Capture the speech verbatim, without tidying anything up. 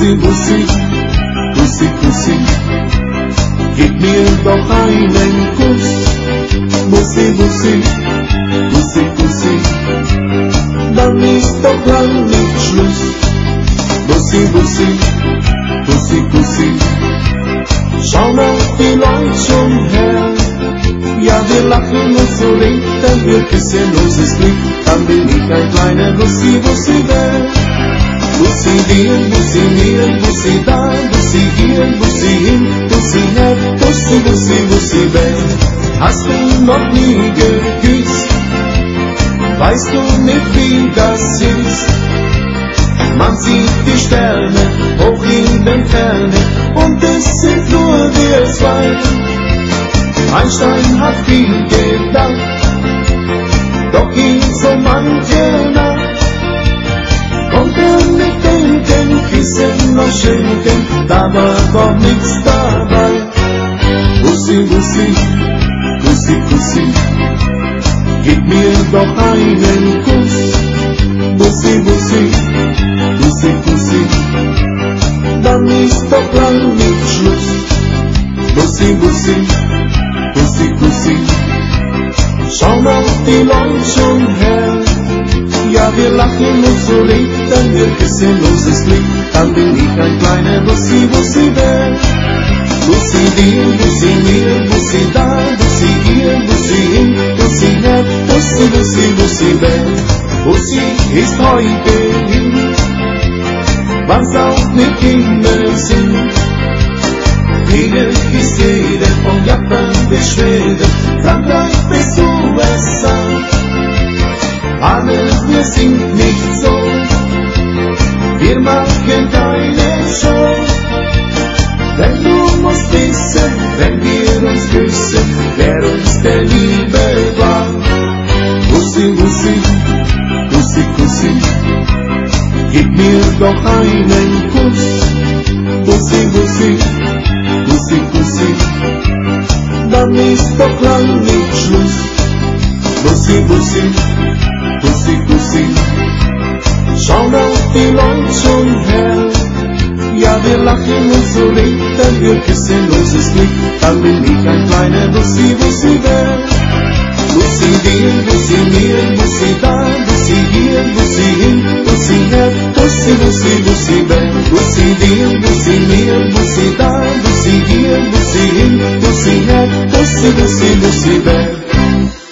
Bussi, Bussi, Bussi, Bussi, gib mir doch einen Kuss. Bussi, Bussi, Bussi, Bussi, dann ist doch lang nicht Schluss. Bussi, Bussi, Bussi, Bussi, schau mal die Leute schon her. Ja, wir lachen uns so reden, wir küssen uns das Glück, dann bin ich ein kleiner Bussi, Bussi, wer? Bussi dir, Bussi mir, Bussi da, Bussi hier, Bussi hin, Bussi her, Bussi, Bussi, Bussi, wer? Hast du noch nie geküsst? Weißt du nicht, wie das ist? Man sieht die Sterne hoch in den Ferne und es sind nur wir zwei. Einstein hat viel gedacht, doch in so mancher Nacht konnte er nicht denken, küssen noch schenken, da war doch nichts dabei. Bussi, Bussi, Bussi, Bussi, gib mir doch einen Kuss. Bussi, Bussi, Bussi, Bussi, dann ist doch lang nicht Schluss. Bussi, Bussi, Bussi, Bussi, schau mal die Leute schon her. Ja, wir lachen uns so reden, wir küssen uns das Glück, dann bin ich ein kleiner Bussi, Bussi, wer? Bussi dir, Bussi mir, Bussi da, Bussi hier, Bussi hin, Bussi her, Bussi, Bussi, Bussi, wer? Bussi ist heute hin, wann's auch nicht immer sind. Hier ist jeder von Japan bis Schweden, Frankreich bis U S A. Aber wir sind nicht so, wir machen keine Show. Denn du musst wissen, wenn wir uns küssen, wer uns der Liebe war. Bussi, Bussi, Bussi, Bussi, gib mir doch einen Kuss. Bussi, Bussi, Bussi, Bussi, dann ist doch lang nicht Schluss. Bussi, Bussi, Bussi, Bussi, schau mal die Leute schon her. Ja, wir lachen uns so reden, wir küssen uns das Glück, dann bin ich ein kleiner Bussi, Bussi, wer? Bussi dir, Bussi mir, Bussi da, Bussi hier, Bussi hin, Bussi her, Bussi, Bussi, Bussi, wer? Bussi dir, Bussi mir, Bussi da, Bussi hier, Bussi hin, Bussi her, Bussi, Bussi, Bussi, wer?